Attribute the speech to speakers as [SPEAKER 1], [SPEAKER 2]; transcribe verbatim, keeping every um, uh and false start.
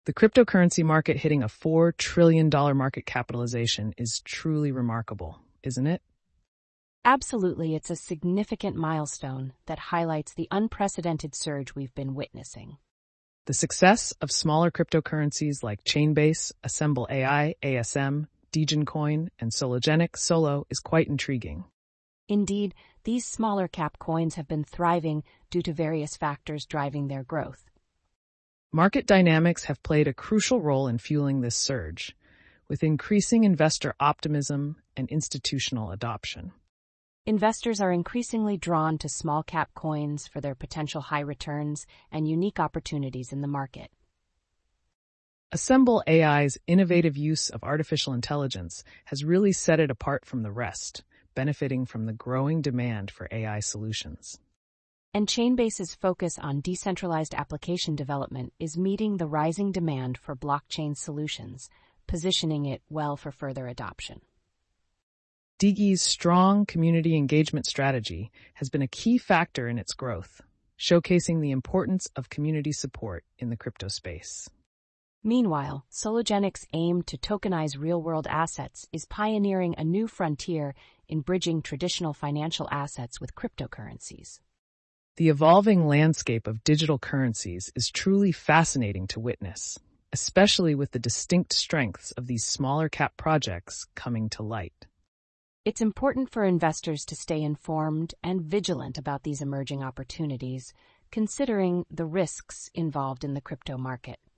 [SPEAKER 1] The cryptocurrency market hitting a four trillion dollars market capitalization is truly remarkable, isn't it?
[SPEAKER 2] Absolutely, it's a significant milestone that highlights the unprecedented surge we've been witnessing.
[SPEAKER 1] The success of smaller cryptocurrencies like Chainbase, Assemble A I, A S M, Degencoin, and Sologenic Solo is quite intriguing.
[SPEAKER 2] Indeed, these smaller cap coins have been thriving due to various factors driving their growth.
[SPEAKER 1] Market dynamics have played a crucial role in fueling this surge, with increasing investor optimism and institutional adoption.
[SPEAKER 2] Investors are increasingly drawn to small-cap coins for their potential high returns and unique opportunities in the market.
[SPEAKER 1] Assemble A I's innovative use of artificial intelligence has really set it apart from the rest, benefiting from the growing demand for A I solutions.
[SPEAKER 2] And Chainbase's focus on decentralized application development is meeting the rising demand for blockchain solutions, positioning it well for further adoption.
[SPEAKER 1] Digi's strong community engagement strategy has been a key factor in its growth, showcasing the importance of community support in the crypto space.
[SPEAKER 2] Meanwhile, Sologenic's aim to tokenize real-world assets is pioneering a new frontier in bridging traditional financial assets with cryptocurrencies.
[SPEAKER 1] The evolving landscape of digital currencies is truly fascinating to witness, especially with the distinct strengths of these smaller cap projects coming to light.
[SPEAKER 2] It's important for investors to stay informed and vigilant about these emerging opportunities, considering the risks involved in the crypto market.